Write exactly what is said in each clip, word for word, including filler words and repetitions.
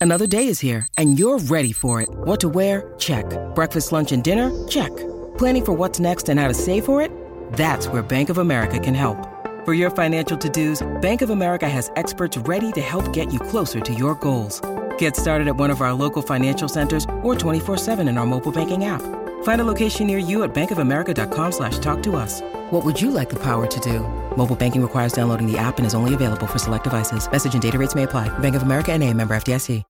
Another day is here, and you're ready for it. What to wear? Check. Breakfast, lunch, and dinner? Check. Planning for what's next and how to save for it? That's where Bank of America can help. For your financial to-dos, Bank of America has experts ready to help get you closer to your goals. Get started at one of our local financial centers or twenty-four seven in our mobile banking app. Find a location near you at bankofamerica.com slash talk to us. What would you like the power to do? Mobile banking requires downloading the app and is only available for select devices. Message and data rates may apply. Bank of America N A, member F D I C.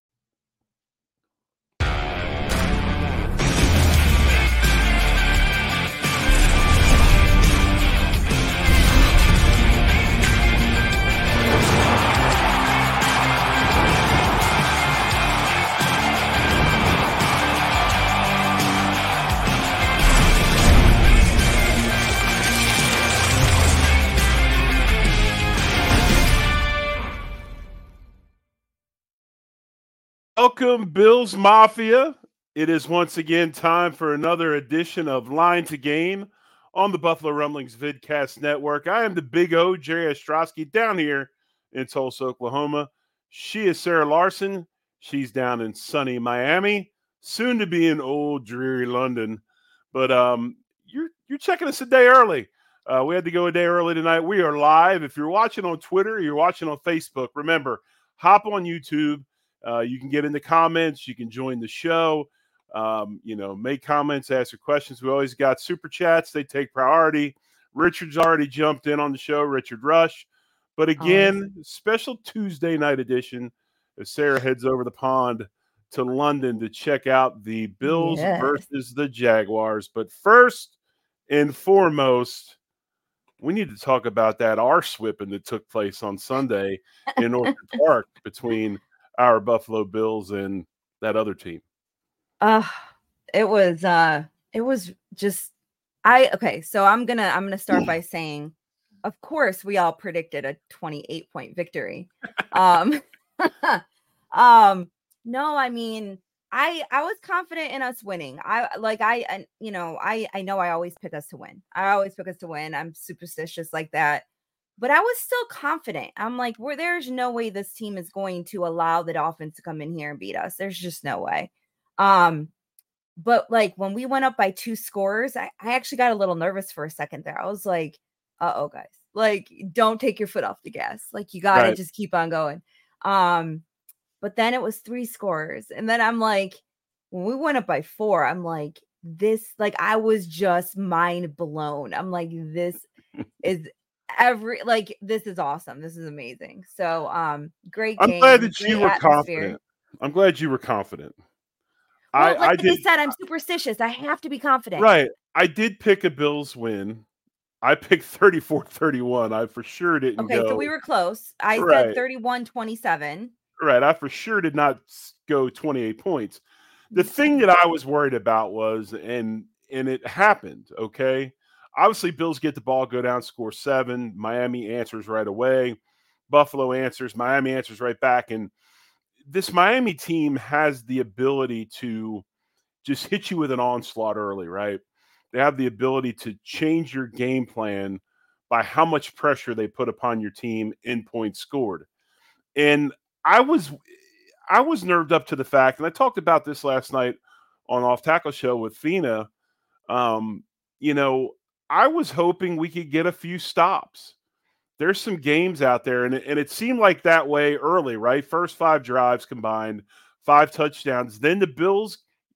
Welcome, Bills Mafia. It is once again time for another edition of Line to Game on the Buffalo Rumblings Vidcast Network. I am the Big O, Jerry Ostrowski, down here in Tulsa, Oklahoma. She is Sarah Larson. She's down in sunny Miami, soon to be in old, dreary London. But um, you're you're checking us a day early. Uh, we had to go a day early tonight. We are live. If you're watching on Twitter, you're watching on Facebook, remember, hop on YouTube. Uh, you can get in the comments. You can join the show. Um, you know, make comments, ask your questions. We always got super chats. They take priority. Richard's already jumped in on the show, Richard Rush. But again, oh. special Tuesday night edition as Sarah heads over the pond to London to check out the Bills yes. versus the Jaguars. But first and foremost, we need to talk about that arse whipping that took place on Sunday in Orchard Park between our Buffalo Bills and that other team. Uh, it was, uh, it was just, I, okay. So I'm going to, I'm going to start by saying, of course we all predicted a twenty-eight point victory. Um, um, no, I mean, I, I was confident in us winning. I like, I, and you know, I, I know I always pick us to win. I always pick us to win. I'm superstitious like that. But I was still confident. I'm like, well, there's no way this team is going to allow the Dolphins to come in here and beat us. There's just no way. Um, but like when we went up by two scores, I, I actually got a little nervous for a second there. I was like, uh-oh, guys, like, don't take your foot off the gas. Like, you got to right. just keep on going. Um, but then it was three scores. And then I'm like, when we went up by four, I'm like, this, like, I was just mind blown. I'm like, this is every like this is awesome. This is amazing. So um great I'm game. glad that great you were atmosphere. confident. I'm glad you were confident. Well, I, like I I did, said, I'm superstitious. I have to be confident. Right. I did pick a Bills win. I picked thirty-four thirty-one. I for sure didn't okay, go. So we were close. I right. said thirty-one twenty-seven. Right. I for sure did not go twenty-eight points. The thing that I was worried about was, and and it happened, okay? Obviously, Bills get the ball, go down, score seven. Miami answers right away. Buffalo answers. Miami answers right back. And this Miami team has the ability to just hit you with an onslaught early, right? They have the ability to change your game plan by how much pressure they put upon your team in points scored. And I was I was nerved up to the fact, and I talked about this last night on Off Tackle Show with Fina, um, you know, I was hoping we could get a few stops. There's some games out there, and it, and it seemed like that way early, right? First five drives combined, five touchdowns. Then the Bills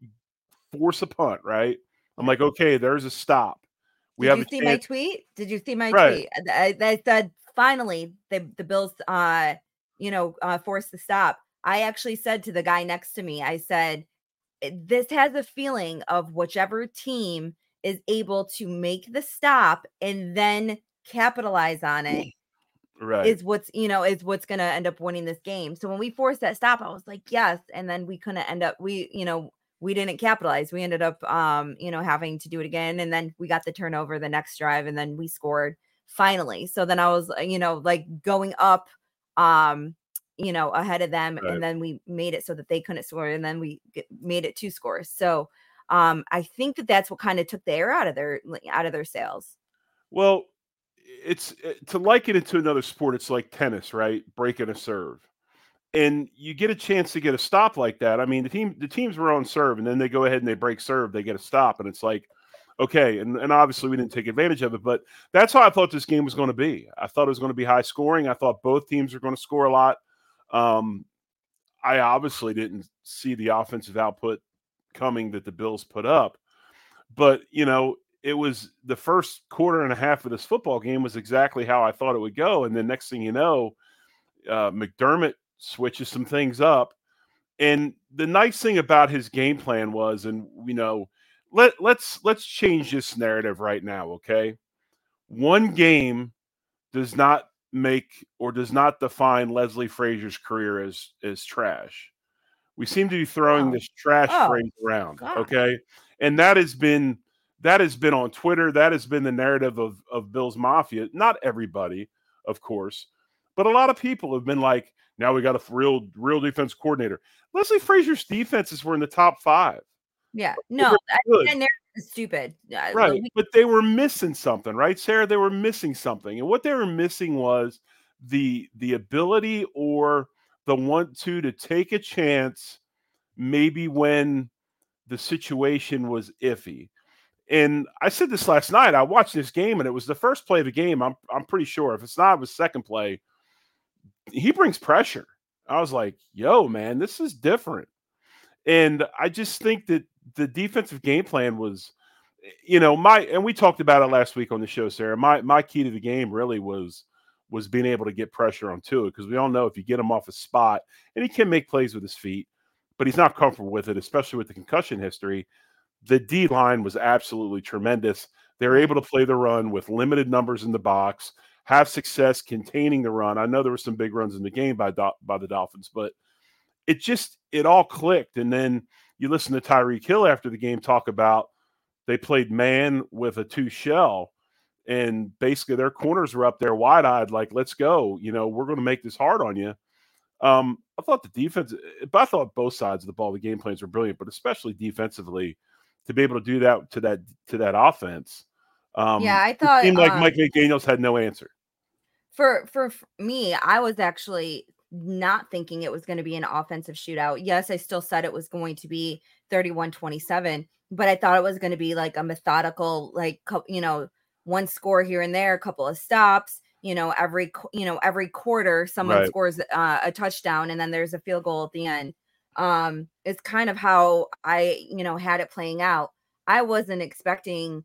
force a punt, right? I'm like, okay, there's a stop. We Did have you a see chance. my tweet? Did you see my right. tweet? I, I said, finally, the, the Bills, uh, you know, uh, forced the stop. I actually said to the guy next to me, I said, this has a feeling of whichever team is able to make the stop and then capitalize on it right. is what's, you know, is what's going to end up winning this game. So when we forced that stop, I was like, yes. And then we couldn't end up, we, you know, we didn't capitalize. We ended up, um, you know, having to do it again. And then we got the turnover the next drive and then we scored finally. So then I was, you know, like going up, um, you know, ahead of them. Right. And then we made it so that they couldn't score. And then we get, made it two scores. So um, I think that that's what kind of took the air out of their, out of their sails. Well, it's to liken it to another sport. It's like tennis, right? Breaking a serve. and you get a chance to get a stop like that. I mean, the team the teams were on serve, and then they go ahead and they break serve, they get a stop, and it's like, okay, and, and obviously we didn't take advantage of it, but that's how I thought this game was going to be. I thought it was going to be high scoring. I thought both teams were going to score a lot. Um, I obviously didn't see the offensive output coming that the Bills put up, but you know, it was the first quarter and a half of this football game was exactly how I thought it would go, and then next thing you know, uh, McDermott switches some things up, and the nice thing about his game plan was, and you know, let let's let's change this narrative right now, okay? One game does not make or does not define Leslie Frazier's career as as trash. We seem to be throwing Oh. this trash Oh, phrase around, God. okay? And that has been that has been on Twitter. That has been the narrative of of Bills Mafia. Not everybody, of course, but a lot of people have been like, now we got a real real defense coordinator. Leslie Frazier's defenses were in the top five. Yeah. They No, were I good. that narrative is stupid. Uh, Right, we- but they were missing something, right, Sarah? They were missing something, and what they were missing was the the ability or the want to to take a chance, maybe when the situation was iffy. And I said this last night. I watched this game, and it was the first play of the game. I'm I'm pretty sure. If it's not, it was second play. He brings pressure. I was like, "Yo, man, this is different." And I just think that the defensive game plan was, you know, my and we talked about it last week on the show, Sarah. My my key to the game really was was being able to get pressure on Tua, because we all know if you get him off a spot, and he can make plays with his feet, but he's not comfortable with it, especially with the concussion history. The D line was absolutely tremendous. They were able to play the run with limited numbers in the box, have success containing the run. I know there were some big runs in the game by by the Dolphins, but it just it all clicked. And then you listen to Tyreek Hill after the game talk about they played man with a two shell, and basically their corners were up there wide eyed, like, let's go. You know, we're going to make this hard on you. Um, I thought the defense, but I thought both sides of the ball, the game plans were brilliant, but especially defensively to be able to do that to that to that offense. Um, yeah, I it thought seemed like um, Mike McDaniels had no answer. for for f- me, I was actually not thinking it was going to be an offensive shootout. Yes, I still said it was going to be thirty-one twenty-seven, but I thought it was going to be like a methodical, like, cou- you know, one score here and there, a couple of stops, you know, every, qu- you know, every quarter someone Right. scores uh, a touchdown and then there's a field goal at the end. Um, it's kind of how I, you know, had it playing out. I wasn't expecting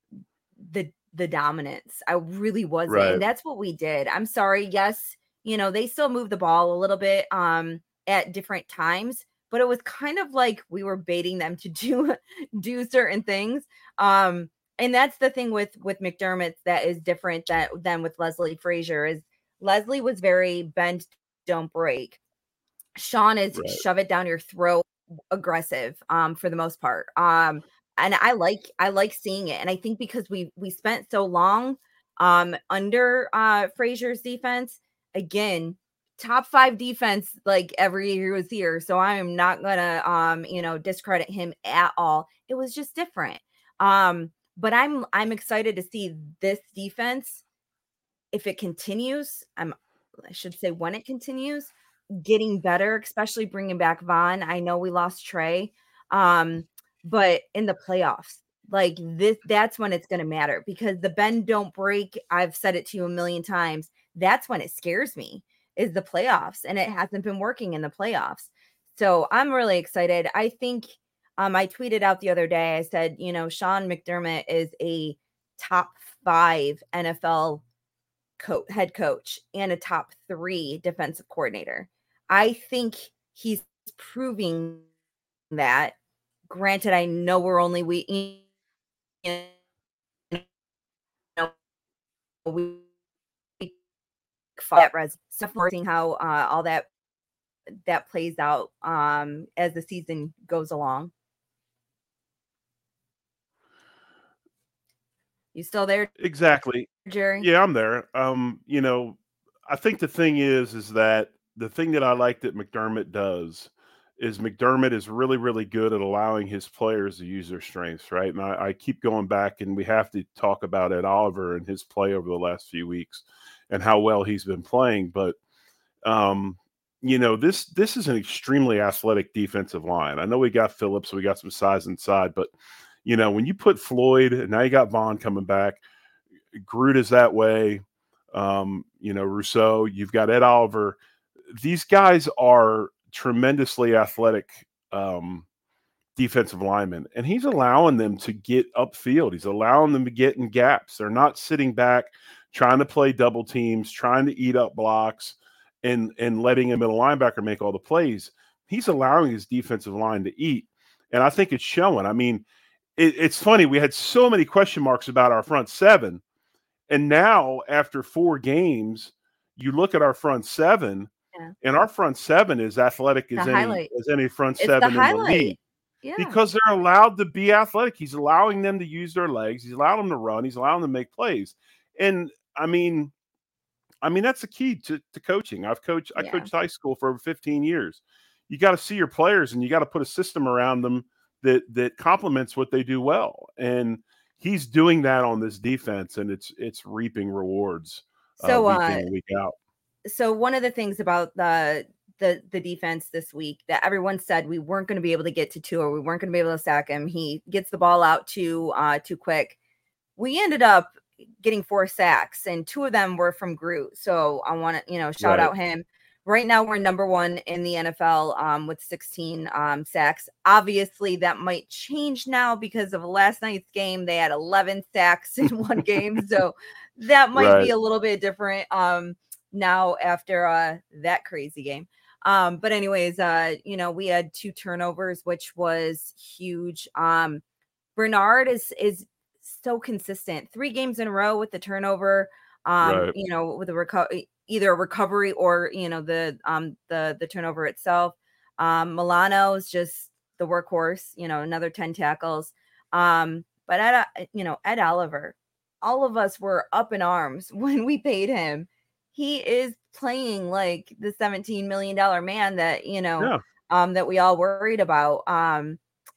the the dominance. I really wasn't. Right. And that's what we did. I'm sorry. Yes, you know, they still moved the ball a little bit um at different times, but it was kind of like we were baiting them to do do certain things. Um and that's the thing with with McDermott that is different that than with Leslie Frazier is Leslie was very bend, don't break. Sean is Right. shove it down your throat, aggressive um for the most part. Um and I like I like seeing it. And I think because we we spent so long um under uh Frazier's defense, again, top five defense like every year was here. So I am not gonna um, you know, discredit him at all. It was just different. Um, but I'm I'm excited to see this defense if it continues. I'm I should say when it continues getting better, especially bringing back Vaughn. I know we lost Trey, um, but in the playoffs, like this, that's when it's going to matter because the bend don't break. I've said it to you a million times. That's when it scares me is the playoffs, and it hasn't been working in the playoffs. So I'm really excited. I think um, I tweeted out the other day. I said, you know, Sean McDermott is a top five N F L co- head coach and a top three defensive coordinator. I think he's proving that. Granted, I know we're only we you know, we fought res stuff seeing how uh, all that that plays out um, as the season goes along. You still there, Exactly. Jerry? Yeah, I'm there. Um, you know, I think the thing is, is that the thing that I like that McDermott does is McDermott is really, really good at allowing his players to use their strengths, right? And I, I keep going back, and we have to talk about Ed Oliver and his play over the last few weeks and how well he's been playing. But um, you know, this this is an extremely athletic defensive line. I know we got Phillips, we got some size inside, but you know, when you put Floyd and now you got Vaughn coming back, Groot is that way. Um, you know, Rousseau, you've got Ed Oliver. These guys are tremendously athletic um, defensive linemen, and he's allowing them to get upfield. He's allowing them to get in gaps. They're not sitting back trying to play double teams, trying to eat up blocks, and and letting a middle linebacker make all the plays. He's allowing his defensive line to eat, and I think it's showing. I mean, it, it's funny. We had so many question marks about our front seven, and now after four games, you look at our front seven, yeah. and our front seven is athletic as any, as any front it's seven the in the league. Yeah. Because they're allowed to be athletic. He's allowing them to use their legs. He's allowing them to run. He's allowing them to make plays. And I mean, I mean, that's the key to, to coaching. I've coached, I yeah. coached high school for over fifteen years. You got to see your players and you got to put a system around them that, that complements what they do well. And he's doing that on this defense, and it's, it's reaping rewards. So, uh, week uh, in and week out. So one of the things about the, the, the defense this week that everyone said we weren't going to be able to get to two, or we weren't going to be able to sack him. He gets the ball out too, uh, too quick. We ended up getting four sacks, and two of them were from Groot. So I want to, you know, shout right. out him. Right now we're number one in the N F L um, with sixteen um, sacks. Obviously that might change now because of last night's game. They had eleven sacks in one game. So that might right. be a little bit different um, now after uh, that crazy game. Um, but anyways, uh, you know, we had two turnovers, which was huge. Um, Bernard is, is so consistent, three games in a row with the turnover, um, right. you know, with the recovery, either a recovery or, you know, the, um, the, the turnover itself. Um, Milano is just the workhorse, you know, another ten tackles. Um, but Ed, you know, Ed Oliver, all of us were up in arms when we paid him. He is playing like the seventeen million dollars man that, you know, yeah. um, that we all worried about. Um,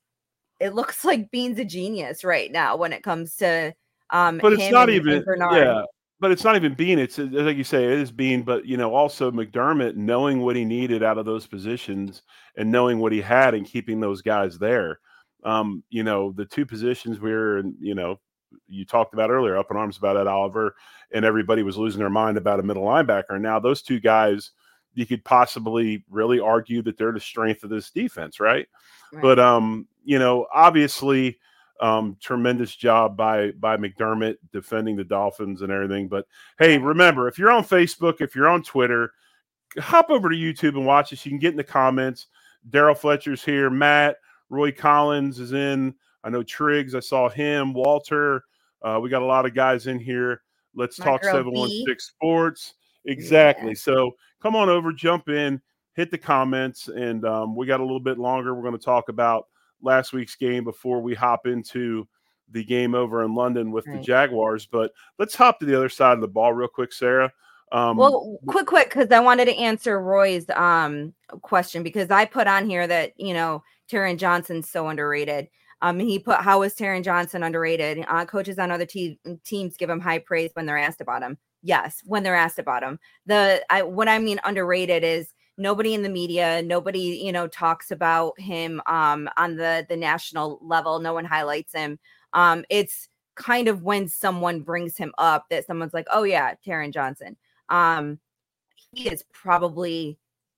it looks like Bean's a genius right now when it comes to, um, but it's him not and, even, and Bernard. yeah, but it's not even Bean. It's like you say, it is Bean, but you know, also McDermott knowing what he needed out of those positions and knowing what he had and keeping those guys there. Um, you know, the two positions we were in, you know, you talked about earlier, up in arms about Ed Oliver, and everybody was losing their mind about a middle linebacker. And now those two guys, you could possibly really argue that they're the strength of this defense, right? right. But, um, you know, obviously, um, tremendous job by by McDermott defending the Dolphins and everything. But, hey, remember, if you're on Facebook, if you're on Twitter, hop over to YouTube and watch us. You can get in the comments. Daryl Fletcher's here. Matt, Roy Collins is in. I know Triggs, I saw him, Walter. Uh, we got a lot of guys in here. Let's My talk seven one six Sports. Exactly. Yeah. So come on over, jump in, hit the comments, and um, we got a little bit longer. We're going to talk about last week's game before we hop into the game over in London with right. the Jaguars. But let's hop to the other side of the ball real quick, Sarah. Um, well, quick, quick, because I wanted to answer Roy's um, question, because I put on here that, you know, Taron Johnson's so underrated. Um, he put, how is Taron Johnson underrated? Uh, coaches on other te- teams give him high praise when they're asked about him. Yes, when they're asked about him. The I, what I mean underrated is nobody in the media, nobody, you know, talks about him um, on the, the national level. No one highlights him. Um, it's kind of when someone brings him up that someone's like, oh, yeah, Taron Johnson. Um, he is probably,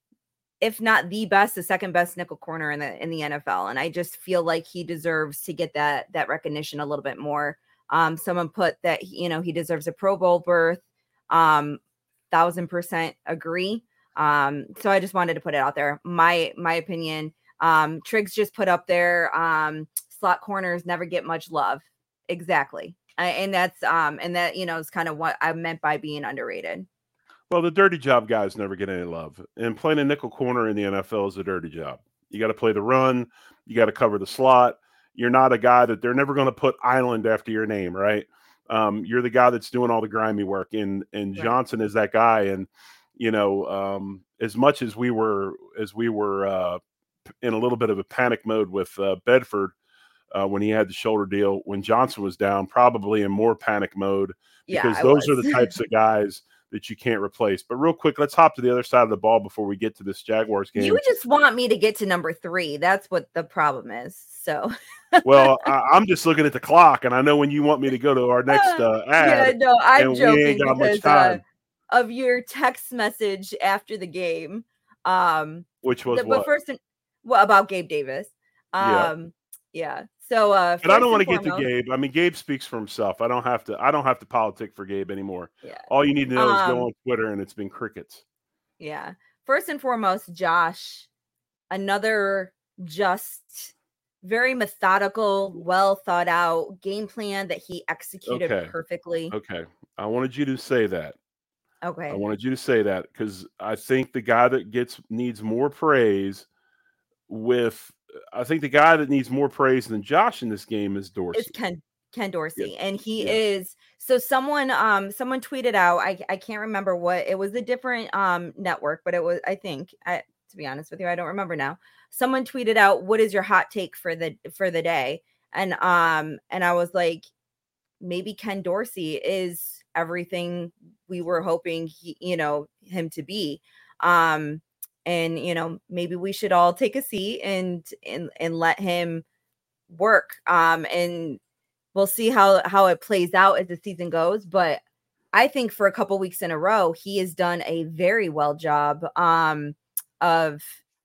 if not the best, the second best nickel corner in the in the N F L. And I just feel like he deserves to get that that recognition a little bit more. Um, someone put that, you know, he deserves a Pro Bowl berth. Um, thousand percent agree. Um, so I just wanted to put it out there. My my opinion. Um, Triggs just put up there. Um, slot corners never get much love. Exactly. Uh, and that's um, and that, you know, is kind of what I meant by being underrated. Well, the dirty job guys never get any love. And playing a nickel corner in the N F L is a dirty job. You got to play the run. You got to cover the slot. You're not a guy that they're never going to put Island after your name, right? Um, you're the guy that's doing all the grimy work. And and right. Johnson is that guy. And, you know, um, as much as we were as we were uh, in a little bit of a panic mode with uh, Bedford uh, when he had the shoulder deal, when Johnson was down, probably in more panic mode, because yeah, those was. are the types of guys that you can't replace. But real quick, let's hop to the other side of the ball before we get to this Jaguars game. You just want me to get to number three. That's what the problem is. So, well, I, I'm just looking at the clock, and I know when you want me to go to our next uh, ad. Yeah, no, I'm and joking we ain't got because much time. Uh, of your text message after the game. Um, Which was the, what? But first, well, about Gabe Davis. Um, yeah. yeah. So, uh, but I don't want to get to Gabe. I mean, Gabe speaks for himself. I don't have to. I don't have to politic for Gabe anymore. Yeah. All you need to know um, is go on Twitter, and it's been crickets. Yeah. First and foremost, Josh, another just very methodical, well thought out game plan that he executed okay. perfectly. Okay. I wanted you to say that. Okay. I wanted you to say that because I think the guy that gets needs more praise with I think the guy that needs more praise than Josh in this game is Dorsey. It's Ken Ken Dorsey. Yes. And he yes. is so someone um someone tweeted out, I, I can't remember what it was, a different um network, but it was I think I to be honest with you, I don't remember now. Someone tweeted out, what is your hot take for the for the day? And um and I was like, maybe Ken Dorsey is everything we were hoping he, you know, him to be. Um and you know, maybe we should all take a seat and and and let him work. Um and we'll see how how it plays out as the season goes, but I think for a couple weeks in a row he has done a very well job um of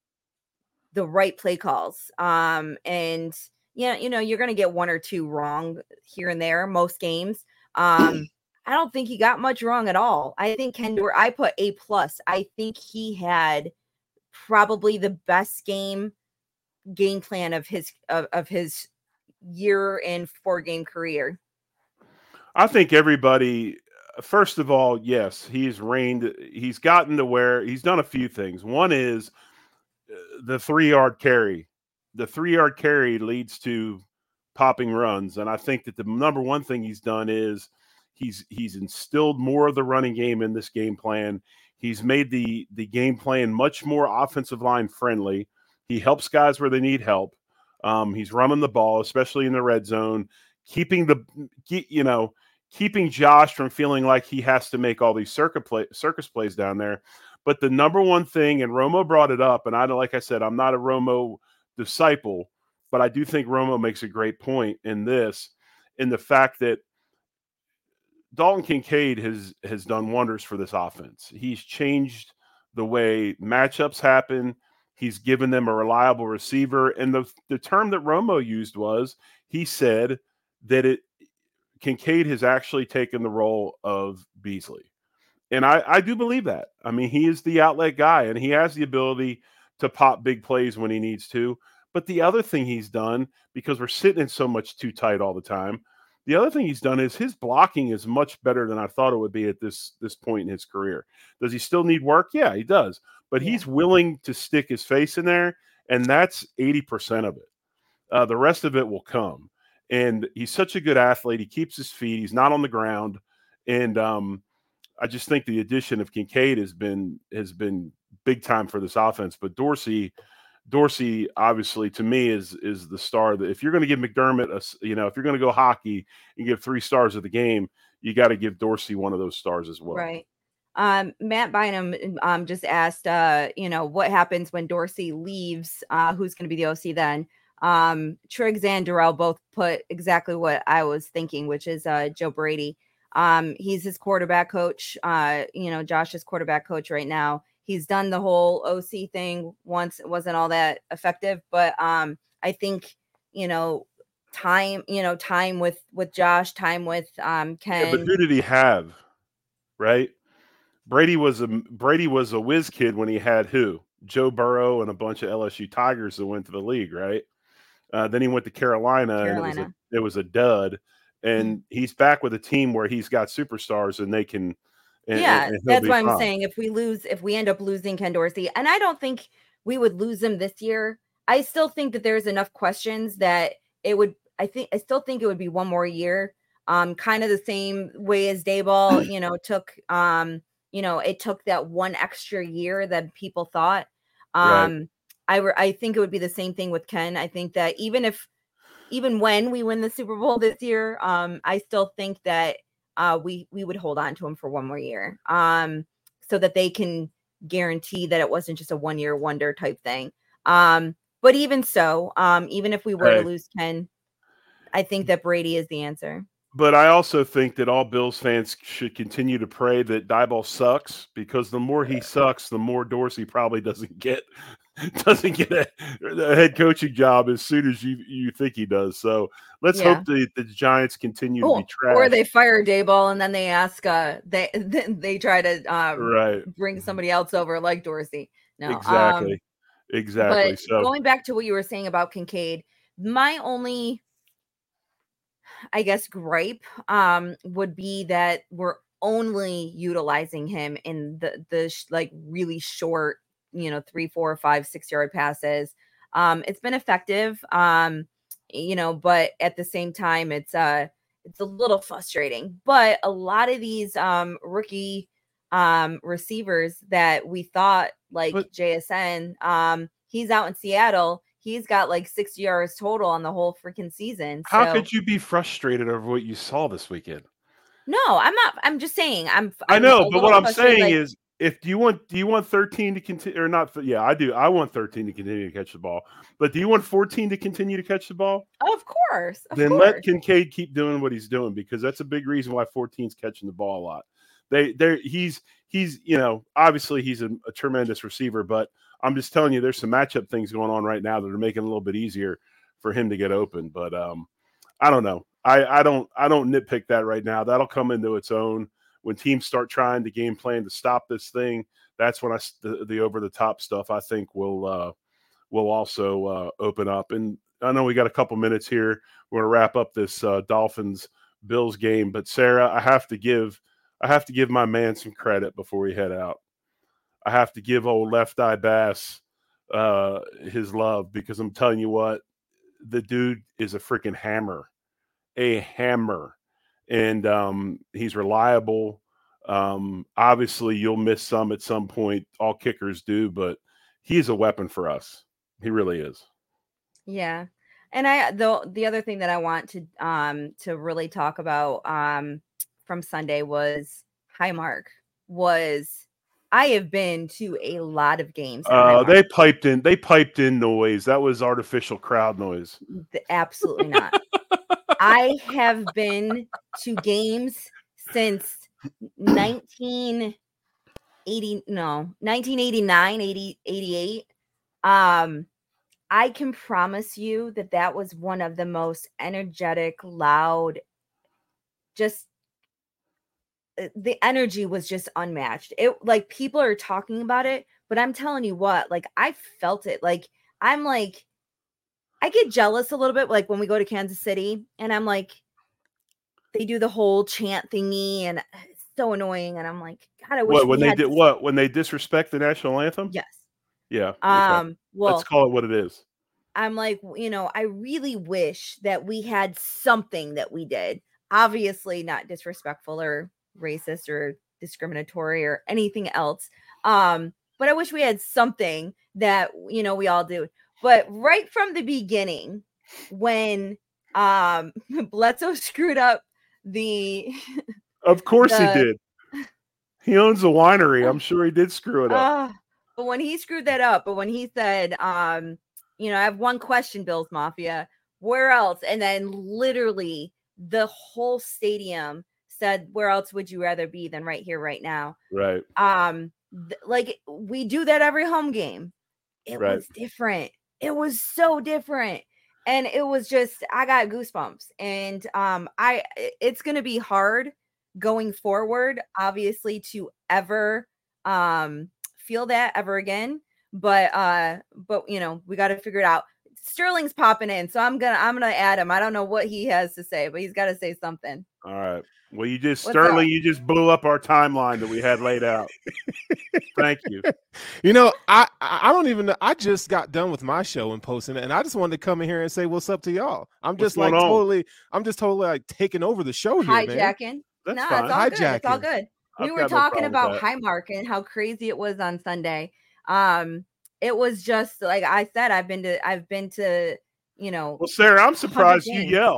the right play calls. Um and yeah, you know, you're going to get one or two wrong here and there most games. Um I don't think he got much wrong at all. I think Ken Dor- I put A plus. I think he had probably the best game game plan of his of, of his year and four game career. I think everybody, first of all, yes, he's reigned. He's gotten to where he's done a few things. One is the three yard carry. The three yard carry leads to popping runs. And I think that the number one thing he's done is he's he's instilled more of the running game in this game plan. He's made the the game plan much more offensive line friendly. He helps guys where they need help. Um, he's running the ball, especially in the red zone, keeping the you know keeping Josh from feeling like he has to make all these circus play, circus plays down there. But the number one thing, and Romo brought it up, and I like I said, I'm not a Romo disciple, but I do think Romo makes a great point in this, in the fact that Dalton Kincaid has has done wonders for this offense. He's changed the way matchups happen. He's given them a reliable receiver. And the, the term that Romo used was, he said that it Kincaid has actually taken the role of Beasley. And I, I do believe that. I mean, he is the outlet guy, and he has the ability to pop big plays when he needs to. But the other thing he's done, because we're sitting in so much too tight all the time, the other thing he's done is his blocking is much better than I thought it would be at this, this point in his career. Does he still need work? Yeah, he does. But yeah. He's willing to stick his face in there, and that's eighty percent of it. Uh, the rest of it will come. And he's such a good athlete. He keeps his feet. He's not on the ground. And um, I just think the addition of Kincaid has been has been big time for this offense. But Dorsey, Dorsey, obviously, to me, is is the star. That if you're going to give McDermott, a, you know, if you're going to go hockey and give three stars of the game, you got to give Dorsey one of those stars as well. Right. Um, Matt Bynum um, just asked, uh, you know, what happens when Dorsey leaves? Uh, who's going to be the O C then? Um, Triggs and Darrell both put exactly what I was thinking, which is uh, Joe Brady. Um, he's his quarterback coach. Uh, you know, Josh's quarterback coach right now. He's done the whole O C thing once. It wasn't all that effective, but um, I think, you know, time, you know, time with, with Josh, time with um, Ken. Yeah, but who did he have? Right. Brady was a Brady was a whiz kid when he had who? Joe Burrow and a bunch of L S U Tigers that went to the league. Right. Uh, then he went to Carolina, Carolina. and it was a, it was a dud. And mm-hmm. he's back with a team where he's got superstars and they can. And, yeah, and, and that's what fine. I'm saying. If we lose, if we end up losing Ken Dorsey, and I don't think we would lose him this year. I still think that there's enough questions that it would. I think I still think it would be one more year. Um, kind of the same way as Daboll, you know, took. Um, you know, it took that one extra year that people thought. Um, right. I re- I think it would be the same thing with Ken. I think that even if, even when we win the Super Bowl this year, um, I still think that uh, we we would hold on to him for one more year, um, so that they can guarantee that it wasn't just a one year wonder type thing. Um, but even so, um, even if we were Hey. to lose Ken, I think that Brady is the answer. But I also think that all Bills fans should continue to pray that Daboll sucks, because the more he sucks, the more Dorsey probably doesn't get doesn't get a, a head coaching job as soon as you, you think he does. So let's Yeah. hope that the Giants continue Oh, to be trash. or they fire Daboll and then they ask, uh, they they try to um, right. bring somebody else over like Dorsey. No, Exactly. Um, exactly. but So going back to what you were saying about Kincaid, my only, I guess, gripe um, would be that we're only utilizing him in the the sh- like really short, you know, three, four, five, six yard passes. Um, it's been effective, um, you know, but at the same time, it's uh, it's a little frustrating. But a lot of these um, rookie um, receivers that we thought like But- J S N, um, he's out in Seattle. He's got like sixty yards total on the whole freaking season. how so, could you be frustrated over what you saw this weekend? No, I'm not. I'm just saying. I'm. I I'm know, a but little what I'm frustrated, saying like, is, if do you want do you want thirteen to continue or not? Yeah, I do. I want thirteen to continue to catch the ball. But do you want fourteen to continue to catch the ball? of course, of Then course. let Kincaid keep doing what he's doing, because that's a big reason why fourteen's catching the ball a lot. They they he's he's you know obviously he's a, a tremendous receiver, but I'm just telling you, there's some matchup things going on right now that are making it a little bit easier for him to get open. But um, I don't know. I, I don't I don't nitpick that right now. That'll come into its own when teams start trying to game plan to stop this thing. That's when I the, the over the top stuff I think will uh, will also uh, open up. And I know we got a couple minutes here. We're gonna wrap up this uh, Dolphins Bills game, but Sarah, I have to give I have to give my man some credit before we head out. I have to give old Left Eye Bass uh, his love, because I'm telling you what, the dude is a freaking hammer, a hammer, and um, he's reliable. Um, obviously, you'll miss some at some point. All kickers do, but he's a weapon for us. He really is. Yeah, and I the the other thing that I want to um to really talk about um from Sunday was Highmark was. I have been to a lot of games. at Uh, Highmark. they piped in. They piped in noise. That was artificial crowd noise. Th- Absolutely not. I have been to games since nineteen eighty, no, nineteen eighty-nine, eighty, eighty-eight. Um, I can promise you that that was one of the most energetic, loud, just uh, the energy was just unmatched. It like people are talking about it, but I'm telling you what, like I felt it. Like I'm like, I get jealous a little bit, like when we go to Kansas City, and I'm like, they do the whole chant thingy, and it's so annoying. And I'm like, God, I wish What when we they had did this- what when they disrespect the national anthem? Yes. Yeah. Okay. Um. Well, Let's call it what it is. I'm like, you know, I really wish that we had something that we did. Obviously, not disrespectful or racist or discriminatory or anything else. Um, but I wish we had something that, you know, we all do. But right from the beginning, when um Bledsoe screwed up the Of course the- he did. He owns a winery. I'm sure he did screw it up. uh, but when he screwed that up, but when he said, um, you know, I have one question, Bills Mafia, where else? And then literally the whole stadium said, where else would you rather be than right here, right now? Right. Um, th- like we do that every home game. It Right. was different. It was so different. And it was just, I got goosebumps. And um, I i- it's gonna be hard going forward, obviously, to ever um feel that ever again. But uh, but you know, we got to figure it out. Sterling's popping in, so I'm gonna I'm gonna add him. I don't know what he has to say, but he's got to say something. All right. Well, you just What's Sterling, up? you just blew up our timeline that we had laid out. Thank you. You know, I I I don't even know. I just got done with my show and posting it, and I just wanted to come in here and say what's up to y'all. I'm What's just like going on? totally, I'm just totally like taking over the show here, man. Hijacking. That's no, fine. it's all good. It's all Hijacking. good. We I've were got no talking problem about with that. Highmark and how crazy it was on Sunday. Um, it was just like I said, I've been to I've been to, you know, Well, Sarah, I'm surprised you games. yell.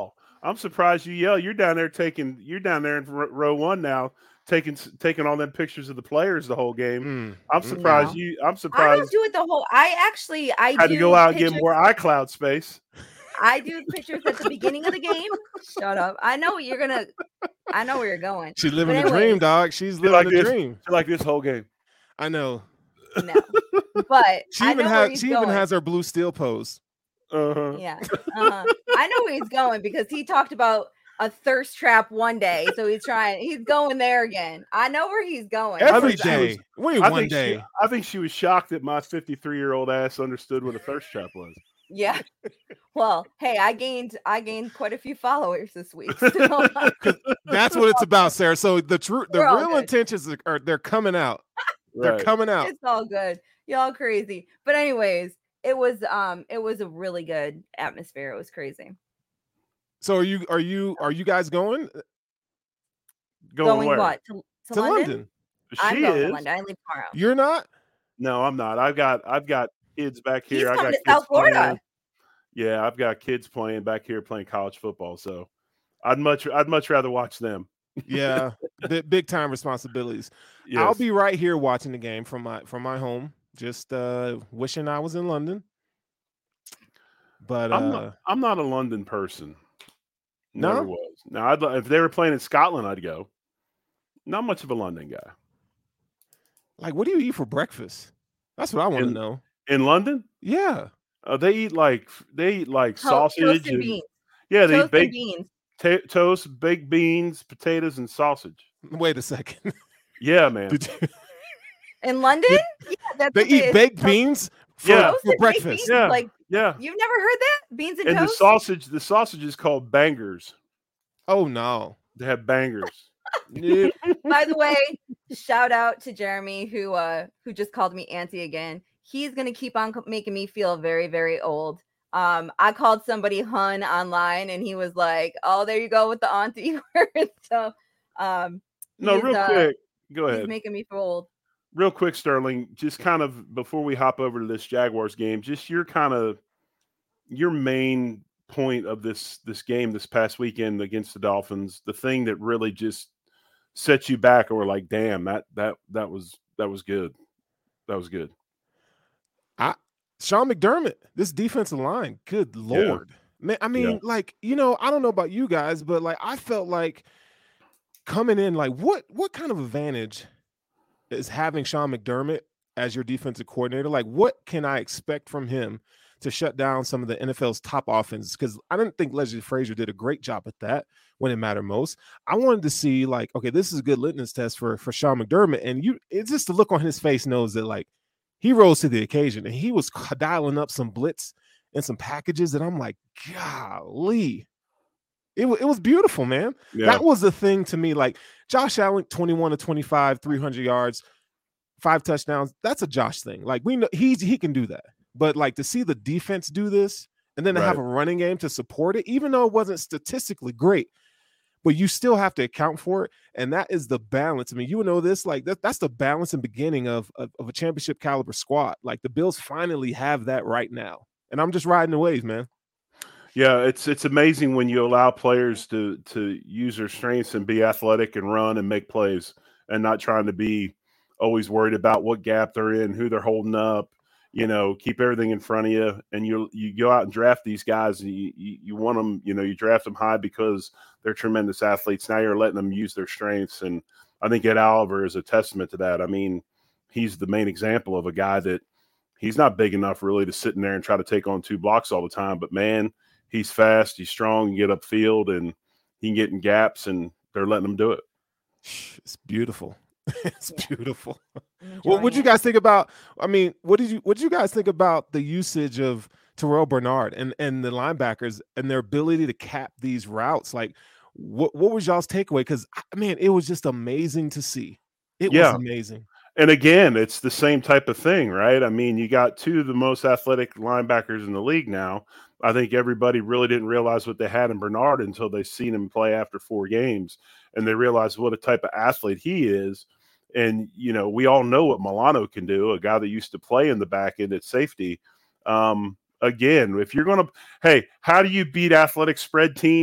I'm surprised you yell. You're down there taking. You're down there in row one now, taking taking all them pictures of the players the whole game. Mm, I'm mm, surprised No. you. I'm I don't surprised. do it the whole. I actually I Had do to go out and pictures, get more iCloud space. I do pictures at the beginning of the game. Shut up. I know what you're gonna. I know where you're going. She's living But the dream, anyways, dog. She's You're living like the this. dream. You're like this whole game. I know. No, but She I even know where has he's she going. even has her blue steel pose. Uh-huh. Yeah, uh-huh. I know where he's going because he talked about a thirst trap one day, so he's trying. He's going there again. I know where he's going. Every think she day. was- Wait, I one think day. She, I think she was shocked that my fifty-three year old ass understood what a thirst trap was. Yeah. Well, hey, I gained I gained quite a few followers this week. So. That's what it's about, Sarah. So the true the We're all real good. intentions are, are they're coming out. They're Right. coming out. It's all good. Y'all crazy. But anyways, it was um it was a really good atmosphere. It was crazy. So are you are you are you guys going Going, Going where? what? To, to to London? London? I'm She going is. to London. I leave tomorrow. You're not? No, I'm not. I've got I've got kids back He's here. I got coming to kids South Florida. playing. Yeah, I've got kids playing back here playing college football. So I'd much I'd much rather watch them. Yeah. Big, big time responsibilities. Yes. I'll be right here watching the game from my from my home. Just uh wishing I was in London. But I'm uh not I'm not a London person. No? Never was. Now I'd li- if they were playing in Scotland, I'd go. Not much of a London guy. like what do you eat for breakfast? That's what I want to In- know. In London? Yeah. Uh, they eat like they eat like To- sausage toast and and beans. yeah, they eat Toast and baked beans. ta- toast, baked beans, potatoes, and sausage. Wait a second. Yeah, man. Did you, In London? Yeah, that's they what eat baked toast- beans for, Yeah. toast for and baked breakfast. beans? Yeah. Like Yeah, you've never heard that? Beans and, and the toast? sausage, the sausage is called bangers. Oh no. They have bangers. Yeah. By the way, shout out to Jeremy who uh who just called me auntie again. He's gonna keep on co- making me feel very, very old. Um, I called somebody hun online, and he was like, "Oh, there you go with the auntie word." So, um, No, he's, real uh, quick. Go he's ahead. making me feel old. Real quick, Sterling. Just kind of before we hop over to this Jaguars game, just your kind of your main point of this this game this past weekend against the Dolphins. The thing that really just set you back, or like, damn, that that that was that was good. That was good. Sean McDermott, this defensive line, good Lord. Man, I mean, Yeah. like, you know, I don't know about you guys, but like I felt like coming in, like, what what kind of advantage is having Sean McDermott as your defensive coordinator? Like, what can I expect from him to shut down some of the N F L's top offenses? Because I didn't think Leslie Frazier did a great job at that when it mattered most. I wanted to see, like, okay, this is a good litmus test for for Sean McDermott, and you, it's just the look on his face knows that like he rose to the occasion, and he was dialing up some blitz and some packages that I'm like, golly. It, wa- it was beautiful, man. Yeah. That was the thing to me. Like Josh Allen, twenty-one to twenty-five, three hundred yards, five touchdowns. That's a Josh thing. Like we know he's he can do that. But like to see the defense do this and then to have Right. a running game to support it, even though it wasn't statistically great, but you still have to account for it. And that is the balance. I mean, you know this, like that, that's the balance and beginning of, of, of a championship caliber squad. Like the Bills finally have that right now. And I'm just riding the waves, man. Yeah, it's it's amazing when you allow players to to use their strengths and be athletic and run and make plays and not trying to be always worried about what gap they're in, who they're holding up, you know, keep everything in front of you. And you you go out and draft these guys and you, you, you want them, you know, you draft them high because they're tremendous athletes. Now you're letting them use their strengths. And I think Ed Oliver is a testament to that. I mean, he's the main example of a guy that he's not big enough really to sit in there and try to take on two blocks all the time. But, man, he's fast, he's strong, he can get upfield, and he can get in gaps, and they're letting him do it. It's beautiful. It's Yeah. beautiful. I'm What would enjoying you it. guys think about? I mean, what did you what did you guys think about the usage of Terrell Bernard and and the linebackers and their ability to cap these routes? Like, what what was y'all's takeaway? Because I mean, it was just amazing to see. It Yeah. was amazing. And again, it's the same type of thing, right? I mean, you got two of the most athletic linebackers in the league now. I think everybody really didn't realize what they had in Bernard until they seen him play after four games, and they realized what a type of athlete he is. And, you know, we all know what Milano can do, a guy that used to play in the back end at safety. Um, again, if you're going to – hey, how do you beat athletic spread teams?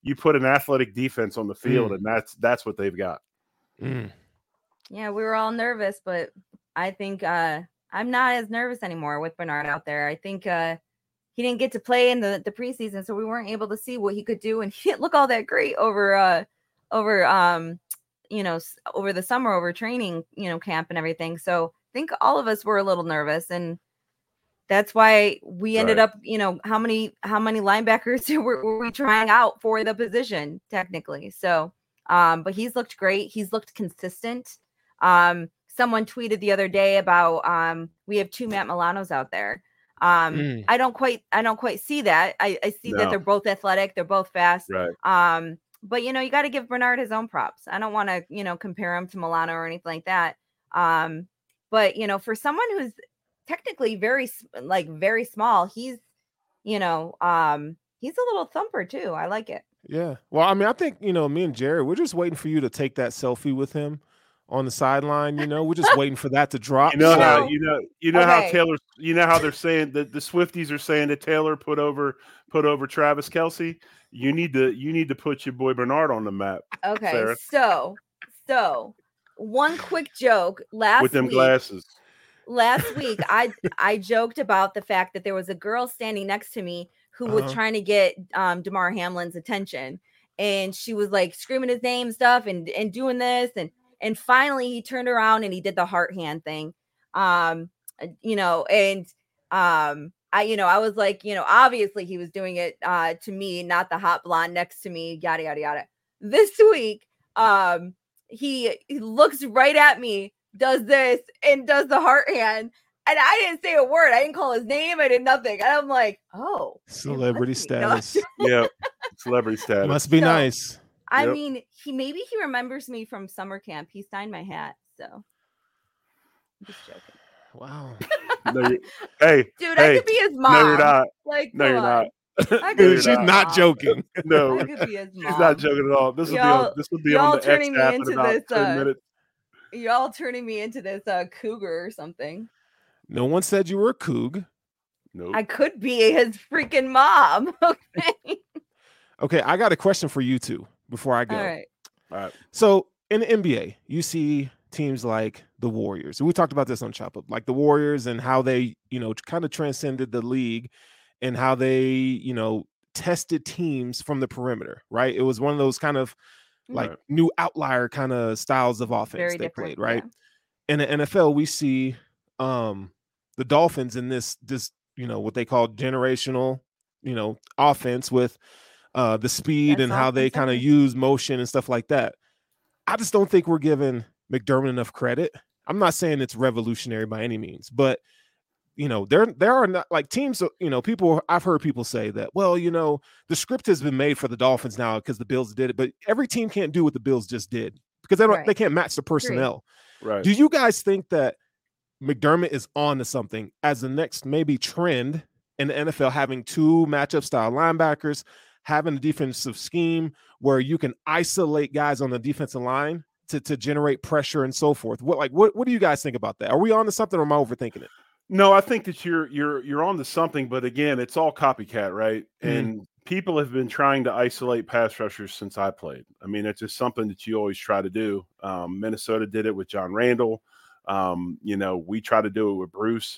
you put an athletic defense on the field, Mm. and that's that's what they've got. Mm. Yeah, we were all nervous, but I think uh, I'm not as nervous anymore with Bernard out there. I think uh, he didn't get to play in the, the preseason, so we weren't able to see what he could do, and he didn't look all that great over uh, over um, you know over the summer, over training, you know, camp and everything. So I think all of us were a little nervous, and that's why we ended Right. up, you know, how many how many linebackers were, were we trying out for the position technically? So, um, but he's looked great. He's looked consistent. Um, someone tweeted the other day about um, we have two Matt Milanos out there. Um, Mm. I don't quite I don't quite see that. I, I see that No. they're both athletic. They're both fast. Right. Um, but you know, you got to give Bernard his own props. I don't want to, you know, compare him to Milano or anything like that. Um, but you know, for someone who's technically very s- like very small, he's, you know, um, he's a little thumper too. I like it. Yeah. Well, I mean, I think, you know, me and Jared, we're just waiting for you to take that selfie with him on the sideline. You know, we're just waiting for that to drop. You know So- how you know you know how Okay. Taylor. You know how they're saying that the Swifties are saying that Taylor put over put over Travis Kelce. You need to you need to put your boy Bernard on the map Okay, Sarah. so so one quick joke last with them week. glasses. Last week, I I joked about the fact that there was a girl standing next to me who was Uh-huh. trying to get um Damar Hamlin's attention, and she was like screaming his name and stuff and and doing this, and and finally he turned around and he did the heart hand thing, um, uh, you know, and um. I, you know, I was like, you know, obviously he was doing it uh, to me, not the hot blonde next to me, yada, yada, yada. This week, um, he, he looks right at me, does this, and does the heart hand. And I didn't say a word. I didn't call his name. I did nothing. And I'm like, oh. it Celebrity must be- no. status. Yeah, celebrity status. Must be So- nice. I Yep. mean, he maybe he remembers me from summer camp. He signed my hat. So I'm just joking. Wow. No, you- hey, Dude, I hey, could be his mom. no, you're not. Like, No, you're come not. on. I No, could you're be She's his not. not mom. joking. No, I could be his mom. she's not joking at all. This will be Y'all- on. This will be y'all on the X turning me app in into about this, ten uh, minutes. Y'all turning me into this uh, cougar or something. No one said you were a coug. Nope. I could be his freaking mom. Okay. Okay, I got a question for you two before I go. All right. All right. So in the N B A, you see teams like the Warriors. We talked about this on Chop Up, like the Warriors and how they, you know, kind of transcended the league and how they, you know, tested teams from the perimeter, right? It was one of those kind of like Right. new outlier kind of styles of offense Very they different. played, right? yeah. In the N F L, we see um the Dolphins in this this, you know, what they call generational, you know, offense with uh the speed That's and how they offense kind of ever. use motion and stuff like that. I just don't think we're giving McDermott enough credit. I'm not saying it's revolutionary by any means, but you know, there there are not like teams, you know, people I've heard people say that, well, you know, the script has been made for the Dolphins now because the Bills did it, but every team can't do what the Bills just did because they don't Right. they can't match the personnel. Right. Do you guys think that McDermott is on to something as the next maybe trend in the N F L, having two matchup style linebackers, having a defensive scheme where you can isolate guys on the defensive line to, to generate pressure and so forth? What like what, what do you guys think about that? Are we on to something or am I overthinking it? No, I think that you're you're you're on to something, but again, it's all copycat, right? Mhm. And people have been trying to isolate pass rushers since I played. I mean, it's just something that you always try to do. Um, Minnesota did it with John Randall. Um, you know, we try to do it with Bruce,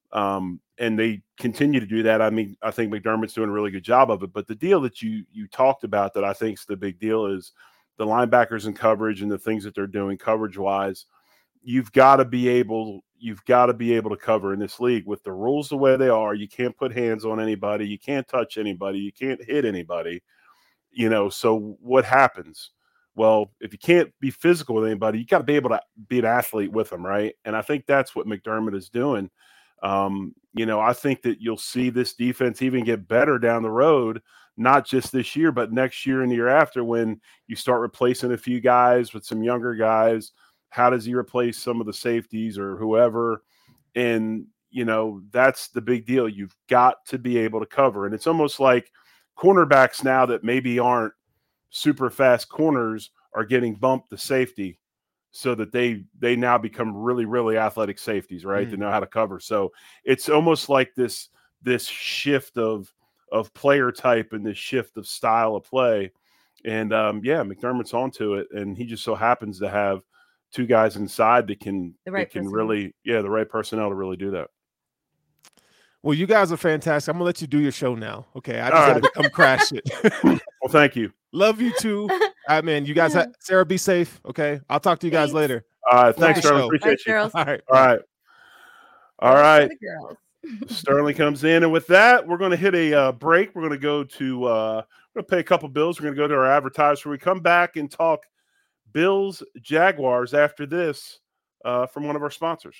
um, and they continue to do that. I mean, I think McDermott's doing a really good job of it. But the deal that you you talked about that I think is the big deal is the linebackers in coverage and the things that they're doing coverage wise. You've got to be able, you've got to be able to cover in this league with the rules the way they are. You can't put hands on anybody. You can't touch anybody. You can't hit anybody, you know? So what happens? Well, if you can't be physical with anybody, you got to be able to be an athlete with them. Right. And I think that's what McDermott is doing. Um, you know, I think that you'll see this defense even get better down the road, not just this year, but next year and the year after, when you start replacing a few guys with some younger guys. How does he replace some of the safeties or whoever? And, you know, that's the big deal. You've got to be able to cover. And it's almost like cornerbacks now that maybe aren't super fast corners are getting bumped to safety so that they they now become really, really athletic safeties, right? Mm. They know how to cover. So it's almost like this this shift of of player type and this shift of style of play. And um, yeah, McDermott's onto it, and he just so happens to have two guys inside that can The right that can personnel. really, yeah, the right personnel to really do that. Well, you guys are fantastic. I'm gonna let you do your show now. Okay, I All just had right. to come crash it. Well, thank you. Love you too. I mean, you guys, ha- Sarah, be safe. Okay, I'll talk to you guys Thanks. later. All right, thanks, Good Sterling. show. Appreciate Bye, you. girls. All right, All right, all Girls for right. the girls. Sterling comes in, and with that, we're going to hit a uh, break. We're going to go to uh, we're going to pay a couple bills. We're going to go to our advertiser. We come back and talk Bills Jaguars after this uh, from one of our sponsors.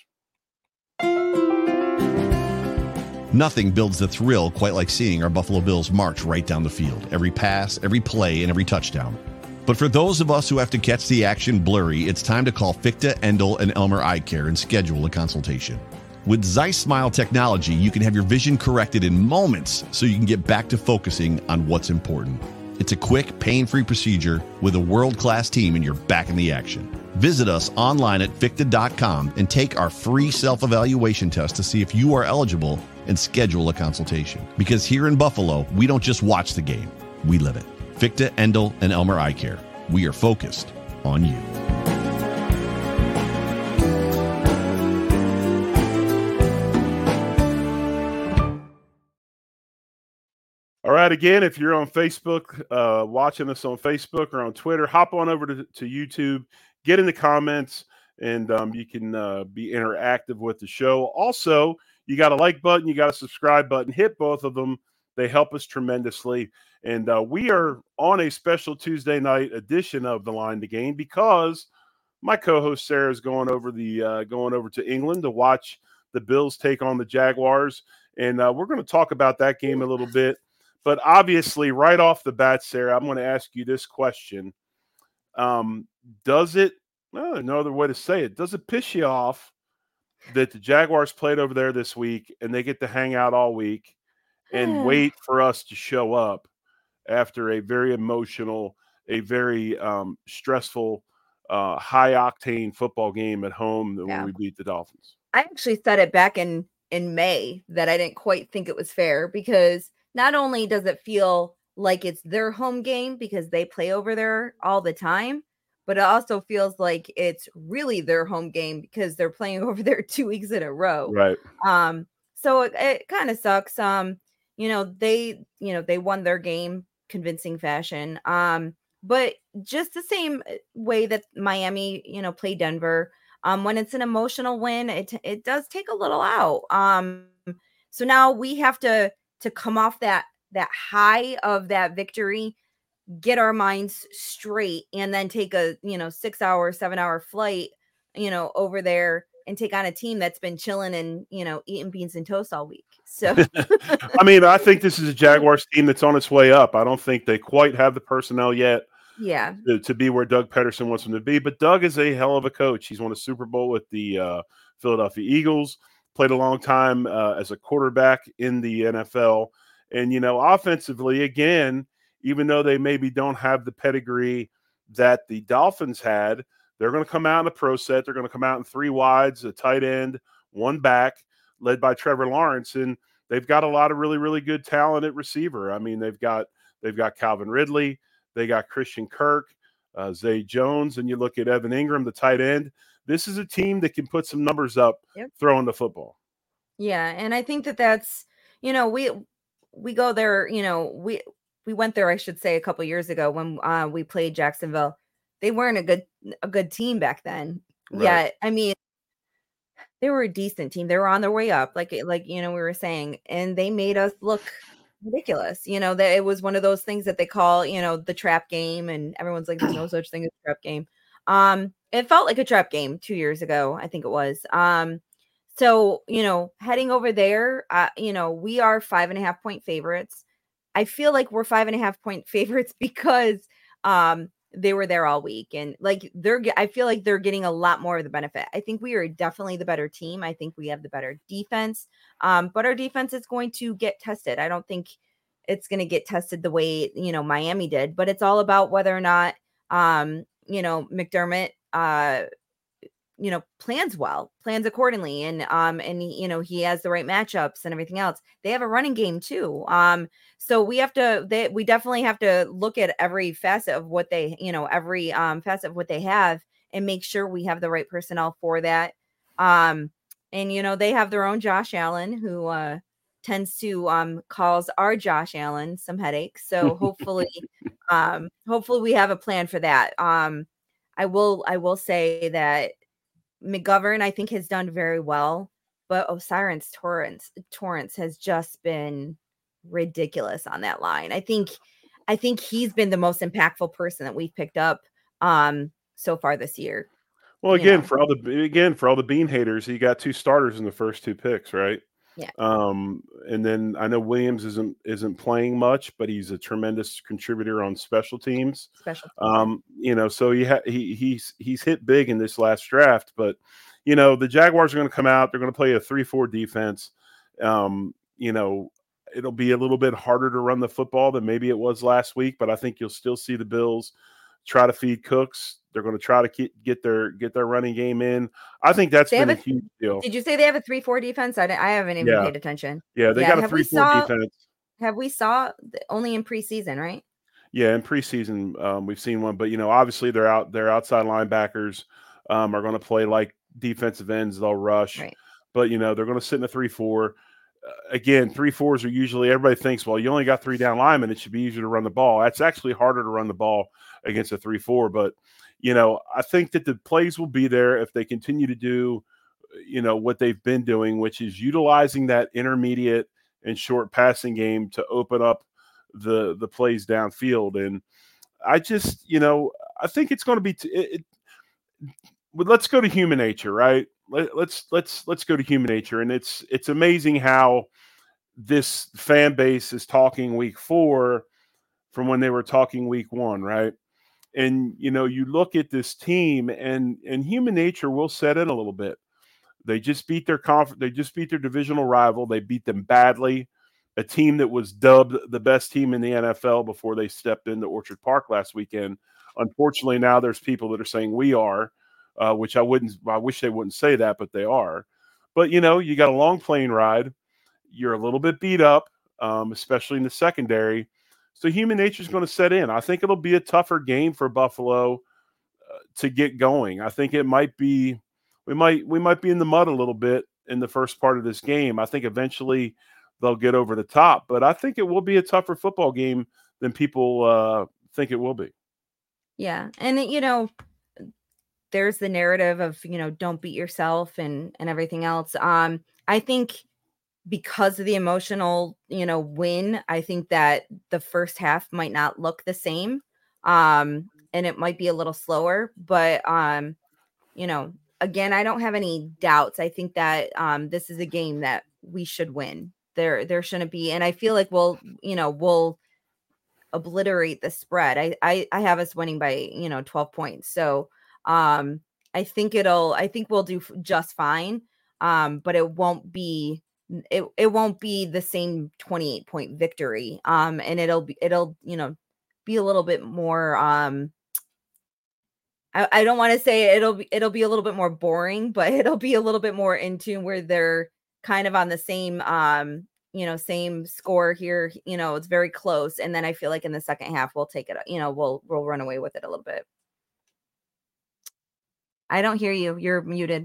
Nothing builds the thrill quite like seeing our Buffalo Bills march right down the field. Every pass, every play, and every touchdown. But for those of us who have to catch the action blurry, it's time to call Fichte, Endel, and Elmer Eye Care and schedule a consultation. With Zeiss Smile technology, you can have your vision corrected in moments so you can get back to focusing on what's important. It's a quick, pain-free procedure with a world-class team, and you're back in the action. Visit us online at fichte dot com and take our free self-evaluation test to see if you are eligible and schedule a consultation. Because here in Buffalo, we don't just watch the game, we live it. Fichte, Endel, and Elmer Eye Care. We are focused on you. All right, again, if you're on Facebook, uh, watching us on Facebook or on Twitter, hop on over to, to YouTube, get in the comments, and um, you can uh, be interactive with the show. Also, you got a like button, you got a subscribe button. Hit both of them. They help us tremendously. And uh, we are on a special Tuesday night edition of The Line to Gain because my co-host Sarah is going over the uh, going over to England to watch the Bills take on the Jaguars, and uh, we're going to talk about that game a little bit. But obviously, right off the bat, Sarah, I'm going to ask you this question: um, Does it? Well, no other way to say it. Does it piss you off that the Jaguars played over there this week and they get to hang out all week and wait for us to show up after a very emotional, a very um, stressful, uh, high-octane football game at home when Yeah. we beat the Dolphins? I actually said it back in in May that I didn't quite think it was fair because not only does it feel like it's their home game because they play over there all the time, but it also feels like it's really their home game because they're playing over there two weeks in a row. Right. Um, so it, it kind of sucks. Um, you know, they, you know, they won their game convincing fashion. Um, but just the same way that Miami, you know, played Denver. Um, when it's an emotional win, it it does take a little out. Um, so now we have to to come off that that high of that victory, get our minds straight, and then take a you know six hour, seven hour flight, you know, over there and take on a team that's been chilling and you know eating beans and toast all week. So, I mean, I think this is a Jaguars team that's on its way up. I don't think they quite have the personnel yet. Yeah, To, to be where Doug Pederson wants him to be. But Doug is a hell of a coach. He's won a Super Bowl with the uh, Philadelphia Eagles, played a long time uh, as a quarterback in the N F L. And, you know, offensively, again, even though they maybe don't have the pedigree that the Dolphins had, they're going to come out in a pro set. They're going to come out in three wides, a tight end, one back, led by Trevor Lawrence. And they've got a lot of really, really good talent at receiver. I mean, they've got they've got Calvin Ridley. They got Christian Kirk, uh, Zay Jones, and you look at Evan Ingram, the tight end. This is a team that can put some numbers up Yep. throwing the football. yeah, and I think that that's you know we we go there. You know we we went there. I should say a couple years ago when uh, we played Jacksonville. They weren't a good a good team back then. Right. Yeah, I mean. They were a decent team. They were on their way up, like like you know we were saying, and they made us look ridiculous. You know that it was one of those things that they call you know the trap game, and everyone's like, "There's no such thing as a trap game." Um, it felt like a trap game two years ago, I think it was. Um, so you know, heading over there, uh, you know, we are five and a half point favorites. I feel like we're five and a half point favorites because um they were there all week and like they're I feel like they're getting a lot more of the benefit. I think we are definitely the better team. I think we have the better defense. Um, but our defense is going to get tested. I don't think it's going to get tested the way, you know, Miami did, but it's all about whether or not um, you know, McDermott uh you know, plans well, plans accordingly. And, um, and, you know, he has the right matchups and everything else. They have a running game too. Um, so we have to, they, we definitely have to look at every facet of what they, you know, every, um, facet of what they have and make sure we have the right personnel for that. Um, and, you know, they have their own Josh Allen who, uh, tends to, um, cause our Josh Allen some headaches. So hopefully, um, hopefully we have a plan for that. Um, I will, I will say that McGovern, I think, has done very well, but O'Cyrus Torrence Torrance has just been ridiculous on that line. I think, I think he's been the most impactful person that we've picked up um, so far this year. Well, you again, know. for all the again for all the bean haters, he got two starters in the first two picks, right? Yeah. Um, and then I know Williams isn't isn't playing much, but he's a tremendous contributor on special teams. Special teams. Um, you know, so he ha- he he's he's hit big in this last draft. But you know, the Jaguars are going to come out. They're going to play a three four defense. Um, you know, it'll be a little bit harder to run the football than maybe it was last week, but I think you'll still see the Bills try to feed Cooks. They're going to try to get, get their get their running game in. I think that's They been a, have a- huge deal. Did you say they have a three four defense? I, didn't- I haven't even Yeah. paid attention. Yeah, they Yeah, got a have we three four saw- defense. Have we saw the- only in preseason, right? Yeah, in preseason um, we've seen one, but you know, obviously they're out. Their outside linebackers um, are going to play like defensive ends. They'll rush, Right. but you know they're going to sit in a three four. Uh, again, three fours are usually everybody thinks, well, you only got three down linemen. It should be easier to run the ball. That's actually harder to run the ball against a three four. But you know, I think that the plays will be there if they continue to do, you know, what they've been doing, which is utilizing that intermediate and short passing game to open up the the plays downfield. And I just, you know, I think it's going to be t- it, it, let's go to human nature, right? Let, let's let's let's go to human nature. And it's it's amazing how this fan base is talking week four from when they were talking week one, right? And you know, you look at this team, and and human nature will set in a little bit. They just beat their conf- they just beat their divisional rival. They beat them badly. A team that was dubbed the best team in the N F L before they stepped into Orchard Park last weekend. Unfortunately, now there's people that are saying we are, uh, which I wouldn't. I wish they wouldn't say that, but they are. But you know, you got a long plane ride. You're a little bit beat up, um, especially in the secondary. So human nature is going to set in. I think it'll be a tougher game for Buffalo uh, to get going. I think it might be. We might we might be in the mud a little bit in the first part of this game. I think eventually they'll get over the top, but I think it will be a tougher football game than people uh, think it will be. Yeah. And, you know, there's the narrative of, you know, don't beat yourself and, and everything else. Um, I think because of the emotional, you know, win, I think that the first half might not look the same. Um, and it might be a little slower, but, um, you know, again, I don't have any doubts. I think that um, this is a game that we should win. There, there shouldn't be, and I feel like we'll, you know, we'll obliterate the spread. I, I, I have us winning by, you know, twelve points. So um, I think it'll, I think we'll do just fine. Um, but it won't be, it, it won't be the same twenty-eight point victory. Um, and it'll be, it'll, you know, be a little bit more. Um, I, I don't want to say it'll be, it'll be a little bit more boring, but it'll be a little bit more in tune where they're kind of on the same, um, you know, same score here. You know, it's very close. And then I feel like in the second half, we'll take it, you know, we'll, we'll run away with it a little bit. I don't hear you. You're muted.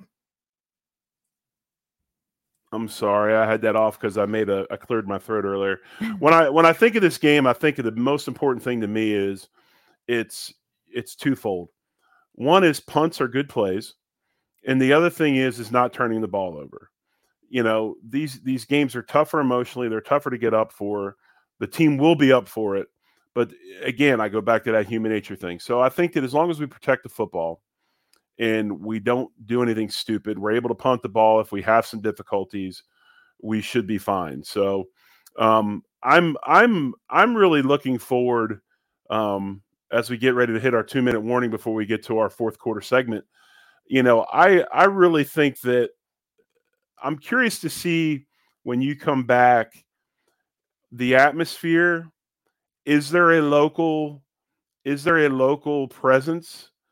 I'm sorry. I had that off because I made a, I cleared my throat earlier. When I, when I think of this game, I think of the most important thing to me is it's, it's twofold. One is punts are good plays. And the other thing is, is not turning the ball over. You know, these, these games are tougher emotionally. They're tougher to get up for. The team will be up for it. But again, I go back to that human nature thing. So I think that as long as we protect the football and we don't do anything stupid, we're able to punt the ball. If we have some difficulties, we should be fine. So um, I'm, I'm, I'm really looking forward um, as we get ready to hit our two minute warning before we get to our fourth quarter segment. You know, I, I really think that I'm curious to see when you come back, the atmosphere. Is there a local, is there a local presence?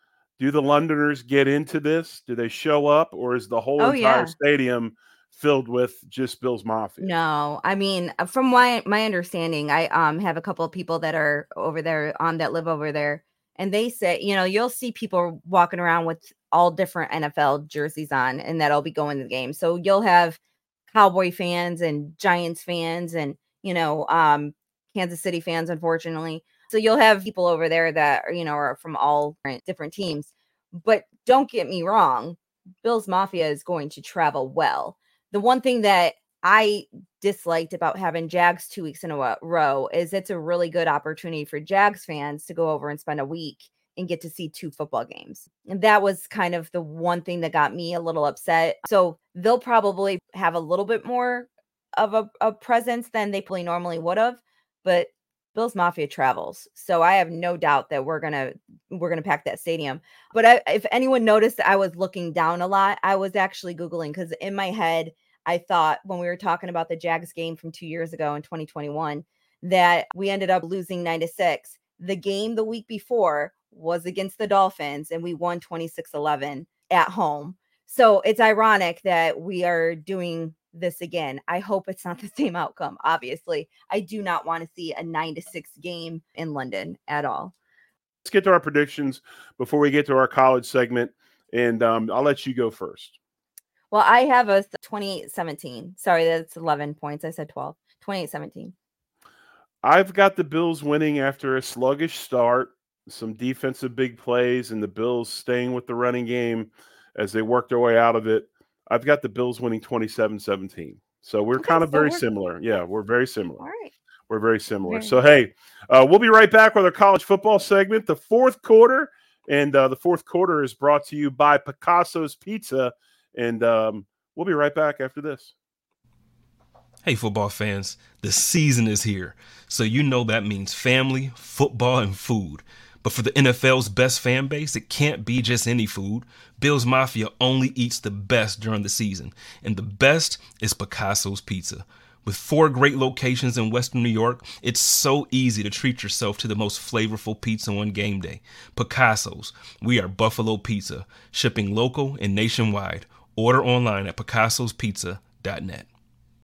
do the Londoners get into this? Do they show up, or is the whole Oh, entire yeah. stadium filled with just Bills Mafia? No, I mean, uh, from my my understanding, I um have a couple of people that are over there um that live over there, and they say, you know, you'll see people walking around with all different N F L jerseys on, and that'll be going to the game. So you'll have Cowboy fans and Giants fans and, you know, um Kansas City fans, unfortunately. So you'll have people over there that are, you know, are from all different, different teams. But don't get me wrong, Bills Mafia is going to travel well. The one thing that I disliked about having Jags two weeks in a wa- row is it's a really good opportunity for Jags fans to go over and spend a week and get to see two football games. And that was kind of the one thing that got me a little upset. So they'll probably have a little bit more of a, a presence than they probably normally would have, but Bills Mafia travels. So I have no doubt that we're going to we're going to pack that stadium. But I, if anyone noticed, I was looking down a lot. I was actually Googling because in my head, I thought when we were talking about the Jags game from two years ago in twenty twenty-one, that we ended up losing nine to six. The game the week before was against the Dolphins and we won twenty-six eleven at home. So it's ironic that we are doing this again. I hope it's not the same outcome. Obviously, I do not want to see a nine to six game in London at all. Let's get to our predictions before we get to our college segment. And um, I'll let you go first. Well, I have a twenty-eight seventeen. Sorry, that's eleven points. I said twelve. twenty-eight seventeen. I've got the Bills winning after a sluggish start, some defensive big plays, and the Bills staying with the running game as they work their way out of it. I've got the Bills winning twenty-seven seventeen. So we're Okay, kind of so very we're- similar. Yeah, we're very similar. All right. We're very similar. Very So, hey, uh, we'll be right back with our college football segment, the fourth quarter. And uh, the fourth quarter is brought to you by Picasso's Pizza. And um, we'll be right back after this. Hey, football fans, the season is here. So you know that means family, football, and food. But for the N F L's best fan base, it can't be just any food. Bills Mafia only eats the best during the season. And the best is Picasso's Pizza. With four great locations in Western New York, it's so easy to treat yourself to the most flavorful pizza on game day. Picasso's. We are Buffalo Pizza, shipping local and nationwide. Order online at picassos pizza dot net.